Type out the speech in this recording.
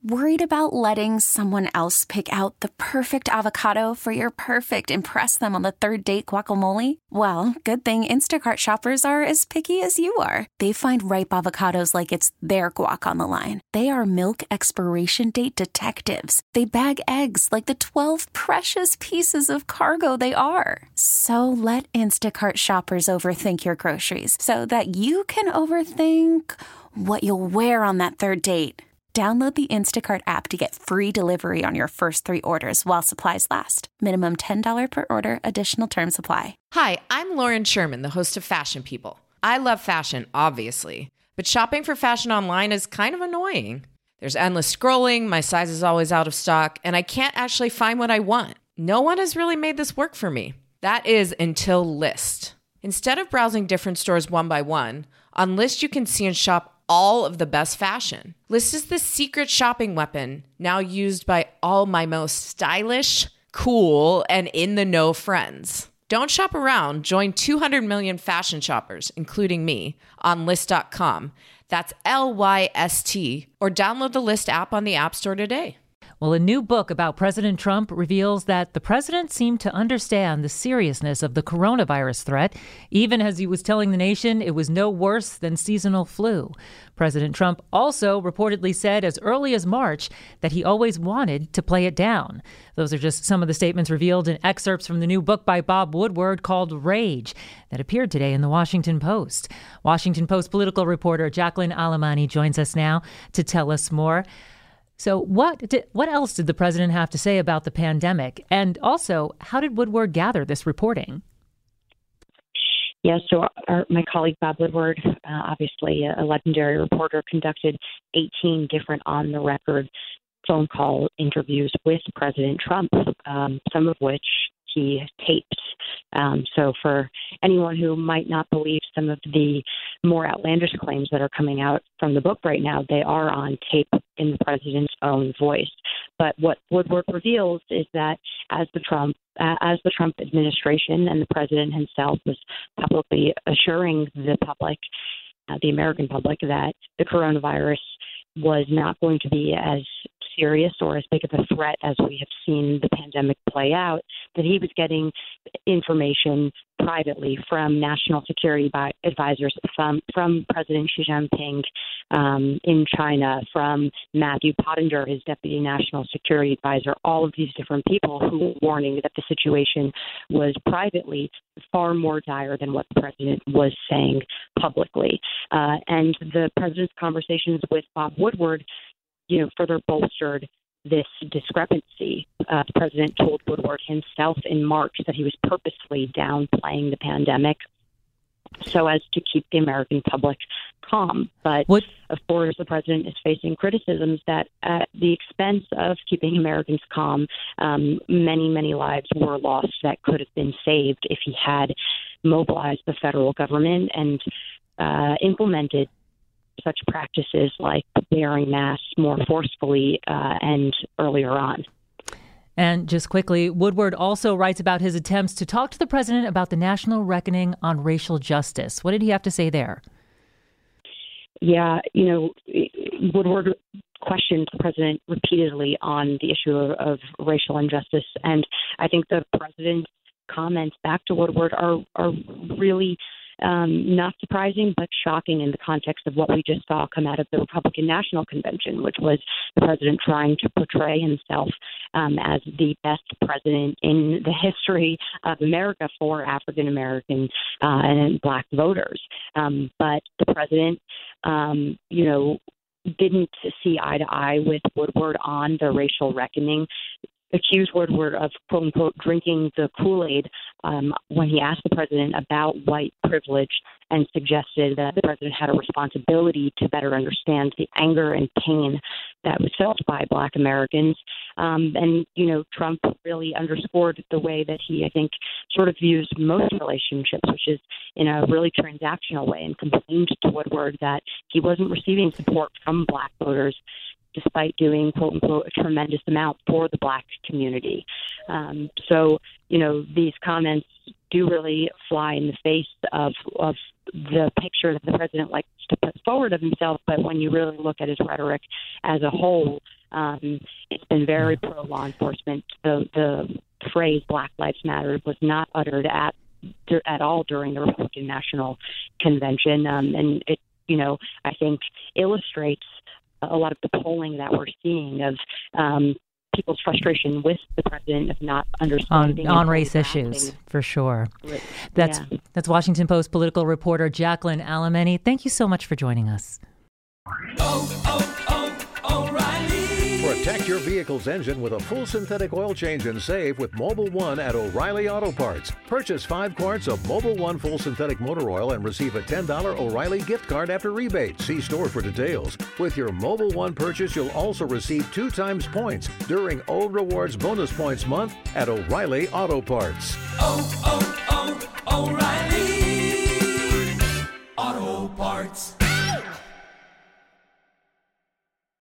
Worried about letting someone else pick out the perfect avocado for your perfect impress them on the third date guacamole? Well, good thing Instacart shoppers are as picky as you are. They find ripe avocados like it's their guac on the line. They are milk expiration date detectives. They bag eggs like the 12 precious pieces of cargo they are. So let Instacart shoppers overthink your groceries so that you can overthink what you'll wear on that third date. Download the Instacart app to get free delivery on your first 3 orders while supplies last. Minimum $10 per order. Additional terms apply. Hi, I'm Lauren Sherman, the host of Fashion People. I love fashion, obviously, but shopping for fashion online is kind of annoying. There's endless scrolling, my size is always out of stock, and I can't actually find what I want. No one has really made this work for me. That is until Lyst. Instead of browsing different stores one by one, on Lyst you can see and shop all of the best fashion. Lyst is the secret shopping weapon now used by all my most stylish, cool, and in-the-know friends. Don't shop around. Join 200 million fashion shoppers, including me, on Lyst.com. That's Lyst, or download the Lyst app on the App Store today. Well, a new book about President Trump reveals that the president seemed to understand the seriousness of the coronavirus threat, even as he was telling the nation it was no worse than seasonal flu. President Trump also reportedly said as early as March that he always wanted to play it down. Those are just some of the statements revealed in excerpts from the new book by Bob Woodward called Rage that appeared today in the Washington Post. Washington Post political reporter Jacqueline Alemany joins us now to tell us more. So what else did the president have to say about the pandemic? And also, how did Woodward gather this reporting? Yeah, so my colleague Bob Woodward, obviously a legendary reporter, conducted 18 different on-the-record phone call interviews with President Trump, some of which he taped. So for anyone who might not believe some of the more outlandish claims that are coming out from the book right now, they are on tape in the president's own voice. But what Woodward reveals is that as the Trump administration and the president himself was publicly assuring the public, the American public, that the coronavirus was not going to be as serious or as big of a threat as we have seen the pandemic play out, that he was getting information privately from national security advisors, from President Xi Jinping in China, from Matthew Pottinger, his deputy national security advisor, all of these different people who were warning that the situation was privately far more dire than what the president was saying publicly. And the president's conversations with Bob Woodward further bolstered this discrepancy. The president told Woodward himself in March that he was purposely downplaying the pandemic so as to keep the American public calm. But, of course, the president is facing criticisms that at the expense of keeping Americans calm, many, many lives were lost that could have been saved if he had mobilized the federal government and implemented such practices like wearing masks more forcefully and earlier on. And just quickly, Woodward also writes about his attempts to talk to the president about the national reckoning on racial justice. What did he have to say there? Yeah, Woodward questioned the president repeatedly on the issue of racial injustice. And I think the president's comments back to Woodward are really not surprising, but shocking in the context of what we just saw come out of the Republican National Convention, which was the president trying to portray himself as the best president in the history of America for African American and Black voters. But the president, didn't see eye to eye with Woodward on the racial reckoning, accused Woodward of, quote unquote, drinking the Kool-Aid when he asked the president about white privilege and suggested that the president had a responsibility to better understand the anger and pain that was felt by Black Americans. Trump really underscored the way that he, I think, sort of views most relationships, which is in a really transactional way, and complained to Woodward that he wasn't receiving support from Black voters despite doing, quote unquote, a tremendous amount for the Black community. These comments do really fly in the face of the picture that the president likes to put forward of himself. But when you really look at his rhetoric as a whole, it's been very pro-law enforcement. The phrase Black Lives Matter was not uttered at all during the Republican National Convention. And it, I think illustrates a lot of the polling that we're seeing of people's frustration with the president of not understanding on race issues, for sure. That's Washington Post political reporter Jacqueline Alemany. Thank you so much for joining us. O'Reilly. Protect your vehicle's engine with a full synthetic oil change and save with Mobil 1 at O'Reilly Auto Parts. Purchase 5 quarts of Mobil 1 full synthetic motor oil and receive a $10 O'Reilly gift card after rebate. See store for details. With your Mobil 1 purchase, you'll also receive 2 times points during O Rewards Bonus Points Month at O'Reilly Auto Parts.